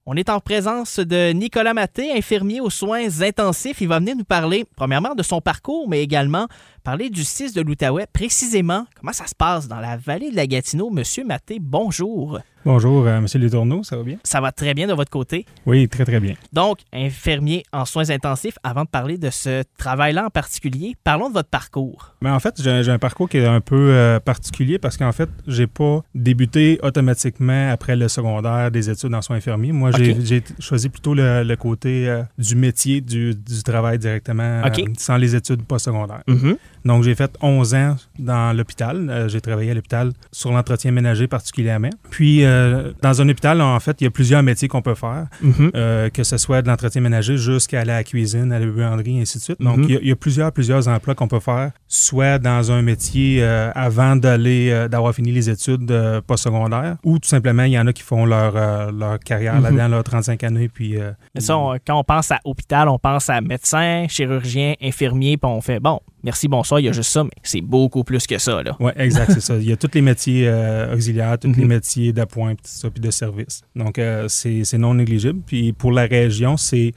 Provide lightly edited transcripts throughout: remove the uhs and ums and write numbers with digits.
On est en présence de Nicolas Maté, infirmier aux soins intensifs. Il va venir nous parler, premièrement, de son parcours, mais également parler du CIS de l'Outaouais. Précisément, comment ça se passe dans la vallée de la Gatineau. Monsieur Maté, bonjour. Bonjour, Monsieur Letourneau, ça va bien? Ça va très bien de votre côté? Oui, très, très bien. Donc, infirmier en soins intensifs, avant de parler de ce travail-là en particulier, parlons de votre parcours. Mais en fait, j'ai un parcours qui est un peu particulier parce qu'en fait, j'ai pas débuté automatiquement après le secondaire des études en soins infirmiers. Moi, j'ai choisi plutôt le côté du métier, du travail directement, sans les études postsecondaires. Mm-hmm. Donc, j'ai fait 11 ans dans l'hôpital. J'ai travaillé à l'hôpital sur l'entretien ménager particulièrement. Puis, dans un hôpital, en fait, il y a plusieurs métiers qu'on peut faire, que ce soit de l'entretien ménager jusqu'à la cuisine, à la buanderie, et ainsi de suite. Donc, il y a plusieurs emplois qu'on peut faire, soit dans un métier avant d'avoir fini les études postsecondaires, ou tout simplement, il y en a qui font leur carrière là-dedans, leurs 35 années. Puis, ça, quand on pense à hôpital, on pense à médecin, chirurgien, infirmier, puis on fait, bon, merci, bonsoir, il y a juste ça, mais c'est beaucoup plus que ça, là. Oui, exact, c'est ça. Il y a tous les métiers auxiliaires, tous les métiers d'appoint, puis de service. Donc, c'est non négligible. Puis, pour la région, c'est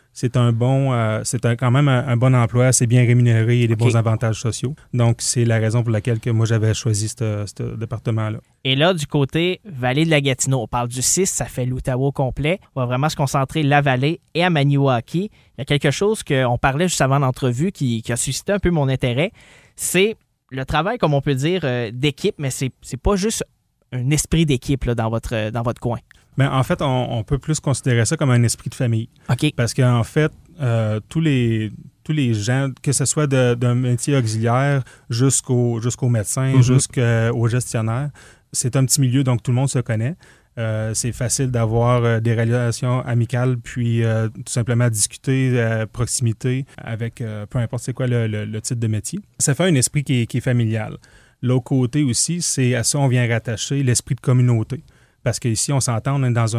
quand même un bon emploi, c'est bien rémunéré et des bons avantages sociaux. Donc, c'est la raison pour laquelle moi, j'avais choisi ce département-là. Et là, du côté vallée de la Gatineau, on parle du CIS, ça fait l'Outaouais au complet. On va vraiment se concentrer la vallée et à Maniwaki. Il y a quelque chose qu'on parlait juste avant l'entrevue qui a suscité un peu mon intérêt. C'est le travail, comme on peut dire, d'équipe, mais c'est pas juste un esprit d'équipe là, dans votre coin. Bien, en fait, on peut plus considérer ça comme un esprit de famille. OK. Parce qu'en fait, tous les gens, que ce soit d'un métier auxiliaire jusqu'au médecin, jusqu'au gestionnaire, c'est un petit milieu, donc tout le monde se connaît. C'est facile d'avoir des relations amicales, puis tout simplement discuter proximité avec peu importe c'est quoi le type de métier. Ça fait un esprit qui est familial. L'autre côté aussi, c'est à ça on vient rattacher l'esprit de communauté. Parce qu'ici, on s'entend, on est dans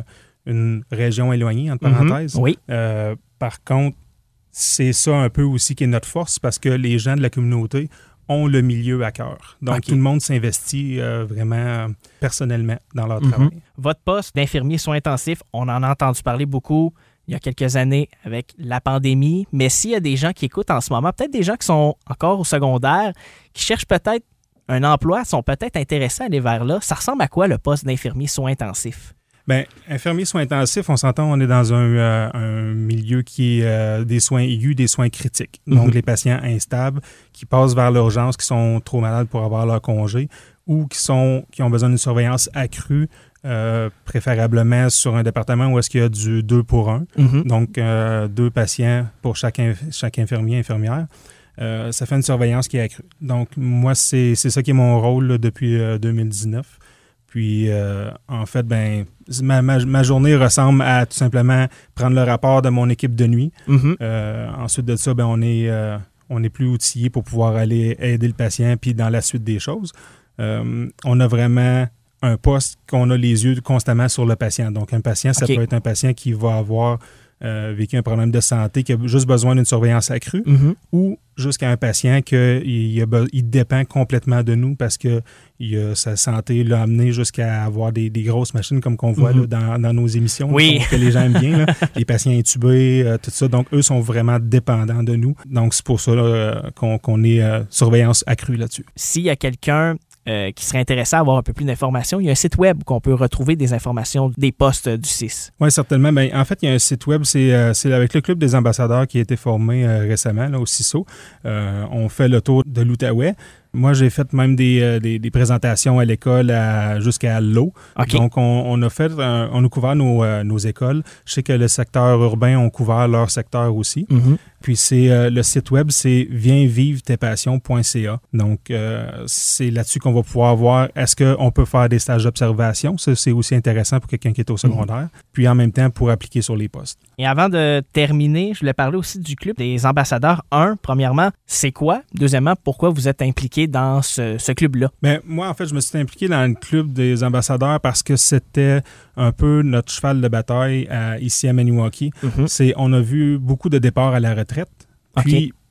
une région éloignée, entre parenthèses. Oui. Par contre, c'est ça un peu aussi qui est notre force, parce que les gens de la communauté ont le milieu à cœur. Donc, tout le monde s'investit vraiment personnellement dans leur travail. Votre poste d'infirmier soins intensifs, on en a entendu parler beaucoup il y a quelques années avec la pandémie. Mais s'il y a des gens qui écoutent en ce moment, peut-être des gens qui sont encore au secondaire, qui cherchent peut-être un emploi, sont peut-être intéressés à aller vers là. Ça ressemble à quoi le poste d'infirmier soins intensifs? Bien, infirmier soins intensifs, on s'entend, on est dans un milieu qui est des soins aigus, des soins critiques. Donc, les patients instables qui passent vers l'urgence, qui sont trop malades pour avoir leur congé ou qui ont besoin d'une surveillance accrue, préférablement sur un département où est-ce qu'il y a du 2 pour 1. Donc, 2 patients pour chaque infirmier, infirmière. Ça fait une surveillance qui est accrue. Donc, moi, c'est ça qui est mon rôle là, depuis 2019. Puis, en fait, ma journée ressemble à tout simplement prendre le rapport de mon équipe de nuit. Ensuite de ça, on est plus outillé pour pouvoir aller aider le patient puis dans la suite des choses. On a vraiment un poste qu'on a les yeux constamment sur le patient. Donc, un patient, ça peut être un patient qui va avoir vécu un problème de santé, qui a juste besoin d'une surveillance accrue, ou jusqu'à un patient il dépend complètement de nous parce que sa santé l'a amené jusqu'à avoir des grosses machines comme qu'on voit là, dans nos émissions, que les gens aiment bien, là, les patients intubés, tout ça. Donc, eux sont vraiment dépendants de nous. Donc, c'est pour ça là, qu'on est surveillance accrue là-dessus. S'il y a quelqu'un qui serait intéressé à avoir un peu plus d'informations, il y a un site web où on peut retrouver des informations des postes du CIS. Oui, certainement. Bien, en fait, il y a un site web, c'est avec le Club des ambassadeurs qui a été formé récemment, là, au CISO. On fait le tour de l'Outaouais. Moi, j'ai fait même des présentations à l'école jusqu'à l'eau. Donc, on a couvert nos écoles. Je sais que le secteur urbain, on couvert leur secteur aussi. Puis, le site web, c'est vienvivretespassions.ca. Donc, c'est là-dessus qu'on va pouvoir voir est-ce qu'on peut faire des stages d'observation. Ça, c'est aussi intéressant pour quelqu'un qui est au secondaire. Puis, en même temps, pour appliquer sur les postes. Et avant de terminer, je voulais parler aussi du Club des ambassadeurs. Premièrement, c'est quoi? Deuxièmement, pourquoi vous êtes impliqué dans ce club-là? Bien, moi, en fait, je me suis impliqué dans le Club des ambassadeurs parce que c'était un peu notre cheval de bataille ici à Maniwaki. On a vu beaucoup de départs à la retraite. Puis,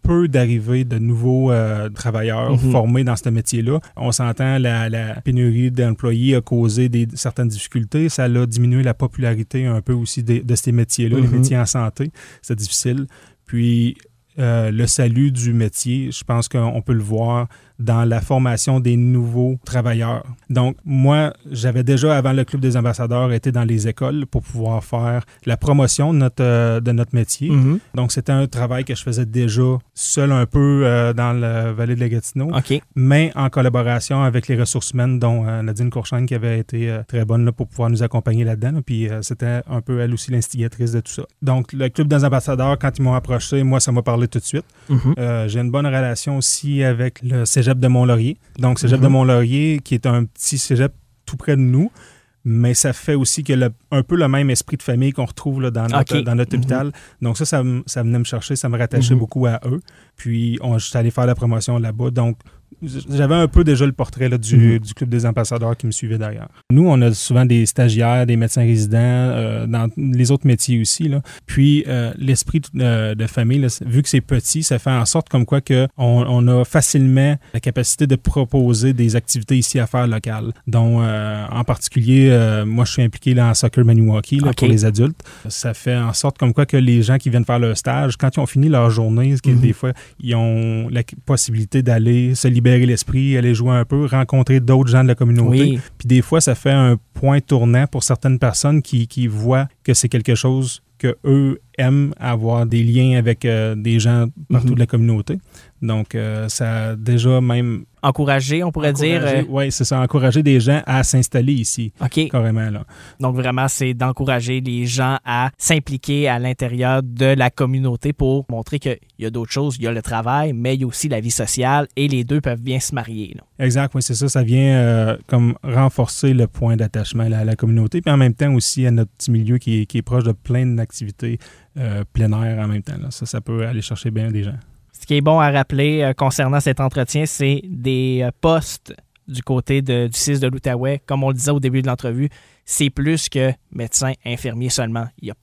peu d'arrivée de nouveaux travailleurs formés dans ce métier-là. On s'entend, la pénurie d'employés a causé certaines difficultés. Ça a diminué la popularité un peu aussi de ces métiers-là, les métiers en santé. C'est difficile. Puis, le salut du métier, je pense qu'on peut le voir dans la formation des nouveaux travailleurs. Donc, moi, j'avais déjà, avant le Club des ambassadeurs, été dans les écoles pour pouvoir faire la promotion de notre métier. Donc, c'était un travail que je faisais déjà seul un peu dans la vallée de la Gatineau, mais en collaboration avec les ressources humaines, dont Nadine Courchaine, qui avait été très bonne là, pour pouvoir nous accompagner là-dedans. Là, puis, c'était un peu, elle aussi, l'instigatrice de tout ça. Donc, le Club des ambassadeurs, quand ils m'ont approché, moi, ça m'a parlé tout de suite. J'ai une bonne relation aussi avec le Cégep de Mont-Laurier. Donc, Cégep de Mont-Laurier, qui est un petit cégep tout près de nous, mais ça fait aussi que un peu le même esprit de famille qu'on retrouve là, dans notre hôpital. Donc, ça venait me chercher, ça me rattachait beaucoup à eux. Puis, je suis allé faire la promotion là-bas. Donc, j'avais un peu déjà le portrait là, du Club des ambassadeurs qui me suivait d'ailleurs. Nous, on a souvent des stagiaires, des médecins résidents, dans les autres métiers aussi. Là. Puis, l'esprit de famille, là, vu que c'est petit, ça fait en sorte comme quoi on a facilement la capacité de proposer des activités ici à faire locales. Donc, en particulier, moi, je suis impliqué là, en Soccer Maniwaki là, pour les adultes. Ça fait en sorte comme quoi que les gens qui viennent faire leur stage, quand ils ont fini leur journée, des fois, ils ont la possibilité d'aller se libérer l'esprit, aller jouer un peu, rencontrer d'autres gens de la communauté. Puis des fois, ça fait un point tournant pour certaines personnes qui voient que c'est quelque chose qu'eux aiment, avoir des liens avec des gens partout de la communauté. Donc, ça a déjà même... Encourager, on pourrait dire. Oui, c'est ça, encourager des gens à s'installer ici, carrément. Là. Donc, vraiment, c'est d'encourager les gens à s'impliquer à l'intérieur de la communauté pour montrer qu'il y a d'autres choses. Il y a le travail, mais il y a aussi la vie sociale et les deux peuvent bien se marier. Là. Exact, oui, c'est ça. Ça vient comme renforcer le point d'attachement à la communauté, puis en même temps aussi à notre petit milieu qui est proche de plein d'activités plein air en même temps. Là. Ça peut aller chercher bien des gens. Ce qui est bon à rappeler concernant cet entretien, c'est des postes du côté du CIS de l'Outaouais. Comme on le disait au début de l'entrevue, c'est plus que médecins, infirmiers seulement. Il y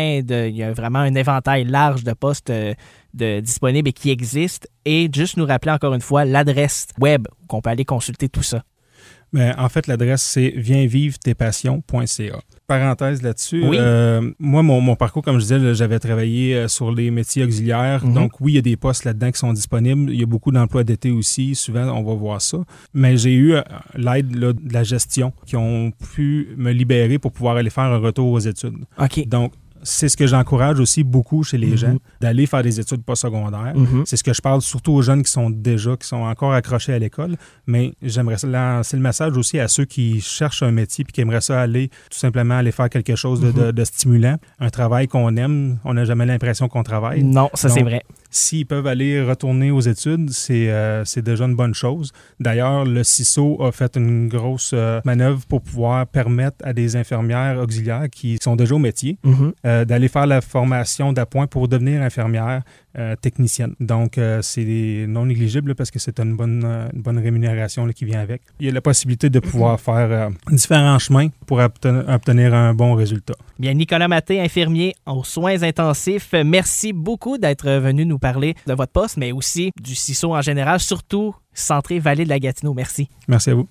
a vraiment un éventail large de postes disponibles et qui existent. Et juste nous rappeler encore une fois l'adresse web où on peut aller consulter tout ça. Mais en fait, l'adresse, c'est viensvivretespassions.ca. Parenthèse là-dessus, moi, mon parcours, comme je disais, j'avais travaillé sur les métiers auxiliaires. Donc, oui, il y a des postes là-dedans qui sont disponibles. Il y a beaucoup d'emplois d'été aussi. Souvent, on va voir ça. Mais j'ai eu l'aide là, de la gestion qui ont pu me libérer pour pouvoir aller faire un retour aux études. Donc, c'est ce que j'encourage aussi beaucoup chez les gens, d'aller faire des études postsecondaires. C'est ce que je parle surtout aux jeunes qui sont encore accrochés à l'école, mais j'aimerais lancer le message aussi à ceux qui cherchent un métier et qui aimeraient ça aller, tout simplement, aller faire quelque chose de stimulant, un travail qu'on aime. On n'a jamais l'impression qu'on travaille. Non, ça c'est vrai. S'ils peuvent aller retourner aux études, c'est déjà une bonne chose. D'ailleurs, le CISO a fait une grosse manœuvre pour pouvoir permettre à des infirmières auxiliaires qui sont déjà au métier d'aller faire la formation d'appoint pour devenir infirmière technicienne. Donc, c'est non négligible parce que c'est une bonne rémunération là, qui vient avec. Il y a la possibilité de pouvoir faire différents chemins pour obtenir un bon résultat. Bien, Nicolas Maté, infirmier aux soins intensifs, merci beaucoup d'être venu nous parler de votre poste, mais aussi du CISO en général, surtout centré Vallée de la Gatineau. Merci. Merci à vous.